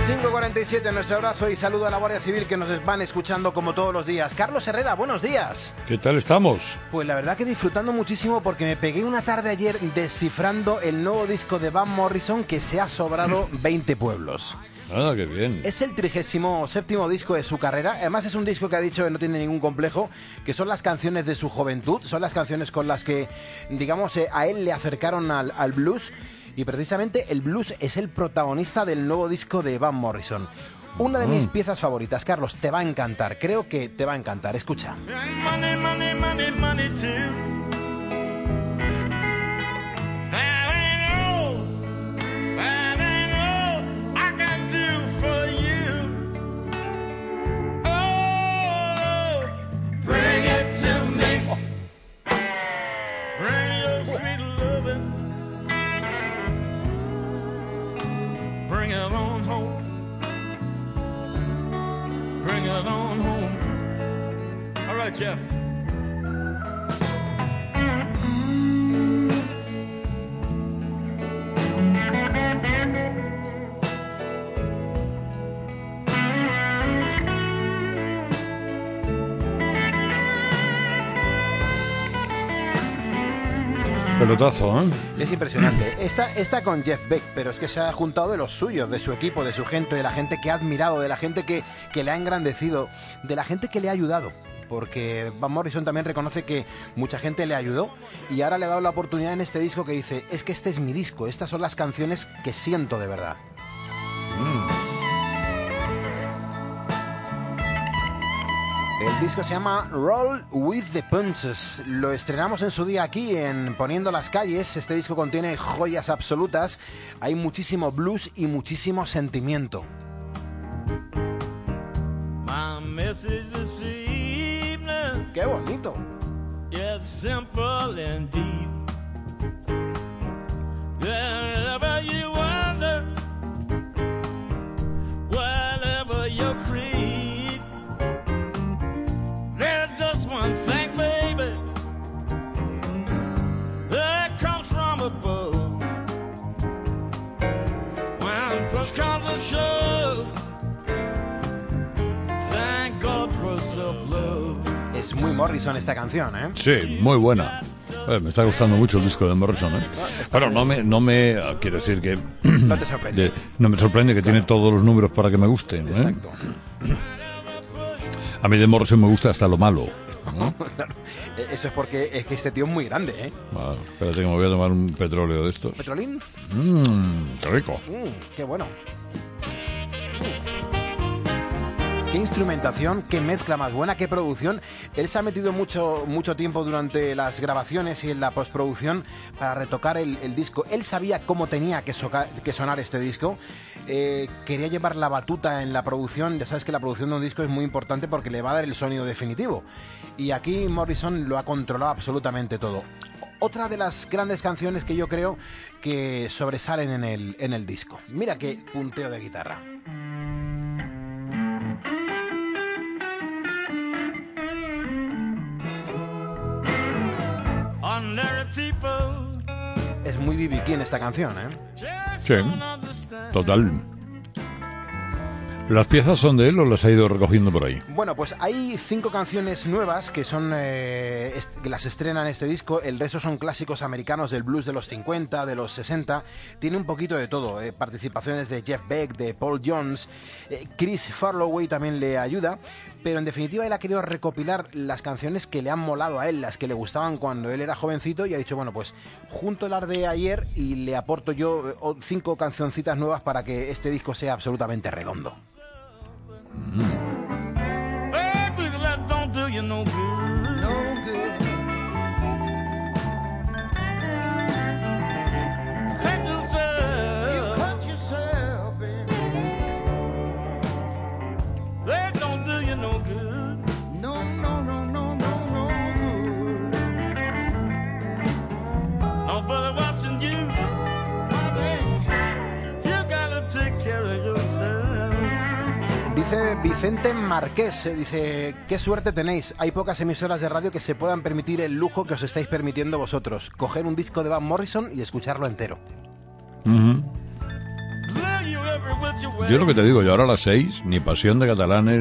5:47, nuestro abrazo y saludo a la Guardia Civil que nos van escuchando como todos los días. Carlos Herrera, buenos días. ¿Qué tal estamos? Pues la verdad que disfrutando muchísimo porque me pegué una tarde ayer descifrando el nuevo disco de Van Morrison que se ha sobrado 20 pueblos. Ah, qué bien. Es el 37º disco de su carrera. Además es un disco que ha dicho que no tiene ningún complejo, que son las canciones de su juventud, son las canciones con las que, digamos, a él le acercaron al blues. Y precisamente el blues es el protagonista del nuevo disco de Van Morrison. Una de mis piezas favoritas, Carlos, te va a encantar. Creo que te va a encantar. Escucha. Money, money, money, money too. Bring it to me. Bring your sweet loving. Bring it on home. Bring it on home. All right, Jeff. Pelotazo, ¿eh? Es impresionante. Está con Jeff Beck, pero es que se ha juntado de los suyos, de su equipo, de su gente, de la gente que ha admirado, de la gente que le ha engrandecido, de la gente que le ha ayudado. Porque Van Morrison también reconoce que mucha gente le ayudó y ahora le ha dado la oportunidad en este disco que dice, es que este es mi disco, estas son las canciones que siento de verdad. El disco se llama Roll with the Punches. Lo estrenamos en su día aquí en Poniendo las Calles. Este disco contiene joyas absolutas. Hay muchísimo blues y muchísimo sentimiento. ¡Qué bonito! It's simple and deep. Wherever you wander, whatever your creed, there's just one thing, baby, that comes from above. When push comes to shove, thank God for self-love. Es muy Morrison esta canción, ¿eh? Sí, muy buena. Me está gustando mucho el disco de Morrison, ¿eh? Pero no me quiero decir que no te sorprende. No me sorprende que tiene todos los números para que me gusten, ¿eh? Exacto. A mí de Morrison me gusta hasta lo malo, ¿no? Claro. Eso es porque es que este tío es muy grande, ¿eh? Bueno, espérate que me voy a tomar un petróleo de estos. ¿Petrolín? Qué rico. Qué bueno. Qué instrumentación, qué mezcla más buena, qué producción. Él se ha metido mucho tiempo durante las grabaciones y en la postproducción para retocar el disco. Él sabía cómo tenía que sonar este disco. Quería llevar la batuta en la producción. Ya sabes que la producción de un disco es muy importante porque le va a dar el sonido definitivo. Y aquí Morrison lo ha controlado absolutamente todo. Otra de las grandes canciones que yo creo que sobresalen en el disco. Mira qué punteo de guitarra. Es muy B.B. King esta canción, ¿eh? Sí, total. ¿Las piezas son de él o las ha ido recogiendo por ahí? Bueno, pues hay 5 canciones nuevas que son que las estrenan en este disco. El resto son clásicos americanos del blues de los 50, de los 60. Tiene un poquito de todo. Participaciones de Jeff Beck, de Paul Jones. Chris Farloway también le ayuda. Pero en definitiva él ha querido recopilar las canciones que le han molado a él, las que le gustaban cuando él era jovencito, y ha dicho, bueno, pues junto las de ayer y le aporto yo 5 cancioncitas nuevas para que este disco sea absolutamente redondo. Dice Vicente Marqués, dice, qué suerte tenéis, hay pocas emisoras de radio que se puedan permitir el lujo que os estáis permitiendo vosotros, coger un disco de Van Morrison y escucharlo entero. Yo lo que te digo, yo ahora a las 6, ni Pasión de Catalanes,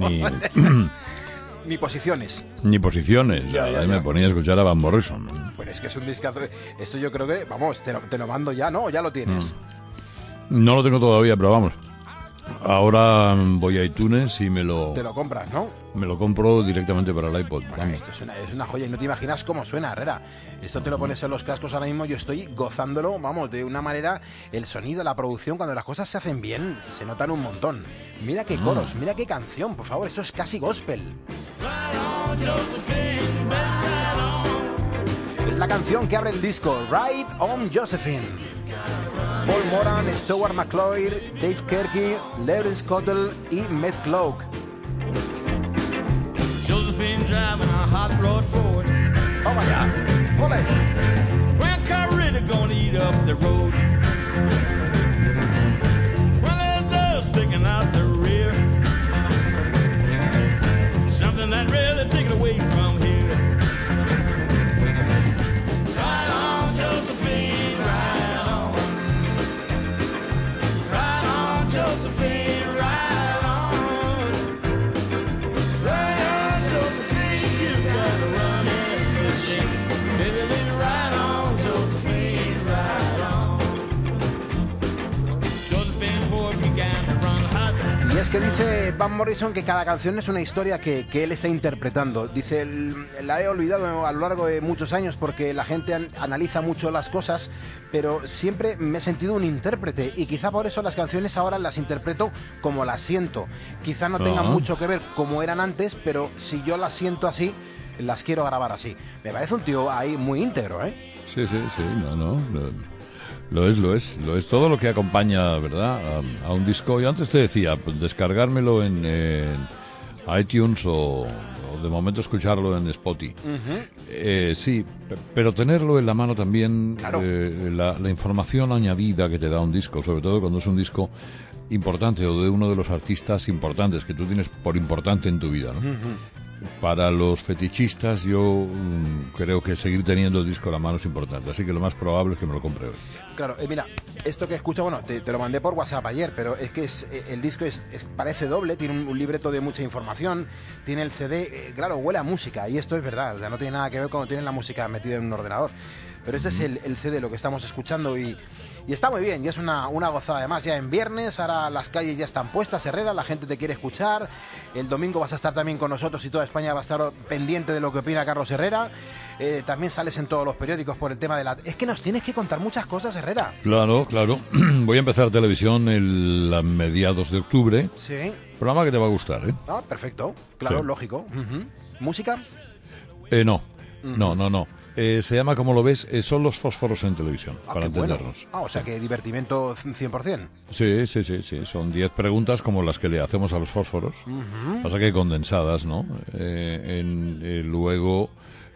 Ni posiciones. ni posiciones. Ya. Ahí me ponía a escuchar a Van Morrison. Pues es que es un discazo. Esto yo creo que, vamos, te lo mando ya, ¿no? Ya lo tienes. No lo tengo todavía, pero vamos. Ahora voy a iTunes y me lo Te lo compras, ¿no? compro directamente para el iPod. Bueno, Vamos. esto es una joya y no te imaginas cómo suena, Herrera. Esto te lo pones en los cascos ahora mismo, yo estoy gozándolo, vamos, de una manera, el sonido, la producción, cuando las cosas se hacen bien, se notan un montón. Mira qué coros, mira qué canción, por favor, esto es casi gospel. Es la canción que abre el disco, Ride on Josephine. Paul Moran, Stuart McCloy, Dave Kerky, Lawrence Cottle y Meth Cloak. Josephine driving a hot rod Ford. ¡Oh, vaya! ¡Ole! Well, car really gonna eat up the road. Well, there's us sticking out the rear. Something that really take it away from here. Ride on, Josephine, ride on. Ride on, Josephine, ride on. Ride on, Josephine, you gotta run and shake. Baby, let me ride on, Josephine, ride on. Josephine Ford began to run hot. Y es que dice Van Morrison que cada canción es una historia que él está interpretando. Dice, la he olvidado a lo largo de muchos años porque la gente analiza mucho las cosas, pero siempre me he sentido un intérprete y quizá por eso las canciones ahora las interpreto como las siento. Quizá no tengan mucho que ver como eran antes, pero si yo las siento así, las quiero grabar así. Me parece un tío ahí muy íntegro, ¿eh? Sí, no. Lo es todo lo que acompaña, ¿verdad? A un disco. Yo antes te decía, pues, descargármelo en iTunes o de momento escucharlo en Spotify. Sí, pero tenerlo en la mano también, Claro. La información añadida que te da un disco, sobre todo cuando es un disco importante o de uno de los artistas importantes que tú tienes por importante en tu vida, ¿no? Para los fetichistas yo creo que seguir teniendo el disco en la mano es importante, así que lo más probable es que me lo compre hoy. Claro, mira, esto que escucha, bueno, te lo mandé por WhatsApp ayer, pero es que el disco parece doble, tiene un libreto de mucha información, tiene el CD, claro, huele a música, y esto es verdad, o sea, no tiene nada que ver cuando tienen la música metida en un ordenador. Pero este es el CD, lo que estamos escuchando, y está muy bien, y es una gozada. Además, ya en viernes, ahora las calles ya están puestas, Herrera, la gente te quiere escuchar. El domingo vas a estar también con nosotros y toda España va a estar pendiente de lo que opina Carlos Herrera. También sales en todos los periódicos por el tema de la... Es que nos tienes que contar muchas cosas, Herrera. Claro. Voy a empezar televisión a mediados de octubre. Sí. Programa que te va a gustar, ¿eh? Ah, perfecto. Claro, Sí. lógico. ¿Música? No. Se llama, como lo ves, son los fósforos en televisión, Ah, para qué bueno. entendernos. Ah, o sea que divertimento 100%. Sí. Son 10 preguntas como las que le hacemos a los fósforos. Pasa que condensadas, ¿no? Luego,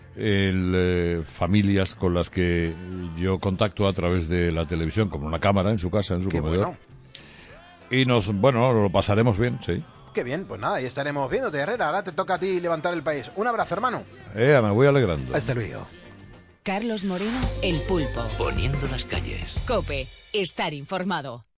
familias con las que yo contacto a través de la televisión, como una cámara en su casa, en su Qué comedor. bueno. Y lo pasaremos bien, sí. Qué bien, pues nada, ahí estaremos viéndote, Herrera. Ahora te toca a ti levantar el país. Un abrazo, hermano. Me voy alegrando. Hasta luego. Carlos Moreno, El Pulpo. Poniendo las calles. COPE. Estar informado.